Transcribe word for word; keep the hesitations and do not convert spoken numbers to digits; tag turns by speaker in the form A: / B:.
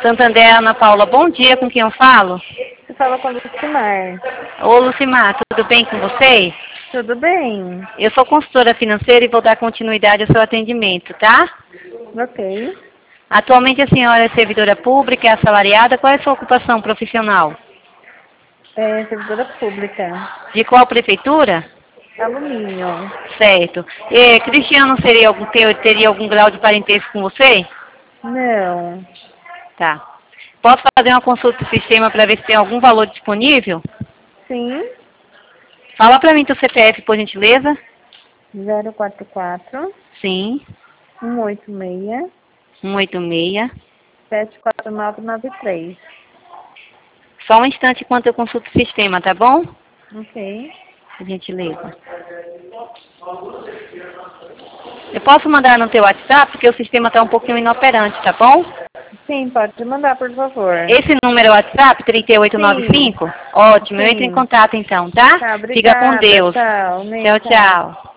A: Santander, Ana Paula, bom dia, com quem eu falo?
B: Você fala com a Lucimar.
A: Ô, Lucimar, tudo bem com você?
B: Tudo bem?
A: Eu sou consultora financeira e vou dar continuidade ao seu atendimento, tá?
B: Ok.
A: Atualmente a senhora é servidora pública, é assalariada, qual é a sua ocupação profissional?
B: É servidora pública.
A: De qual prefeitura?
B: Alumínio.
A: Certo. E, Cristiano seria algum, ter- teria algum grau de parentesco com você?
B: Não.
A: Tá. Posso fazer uma consulta do sistema para ver se tem algum valor disponível?
B: Sim.
A: Fala para mim teu C P F, por gentileza.
B: zero quatro quatro,
A: Sim.
B: um oito seis,
A: um oito seis.
B: sete quatro nove nove três.
A: Só um instante enquanto eu consulto o sistema, tá bom?
B: Ok.
A: Por gentileza. Eu posso mandar no teu WhatsApp, porque o sistema está um pouquinho inoperante, tá bom?
B: Sim, pode mandar, por favor.
A: Esse número é o WhatsApp, três oito nove cinco? Ótimo, eu entro em
B: Sim.
A: contato então, tá?
B: Tá,
A: Fica com
B: obrigada.
A: Deus.
B: Tchau.
A: Tchau, tchau.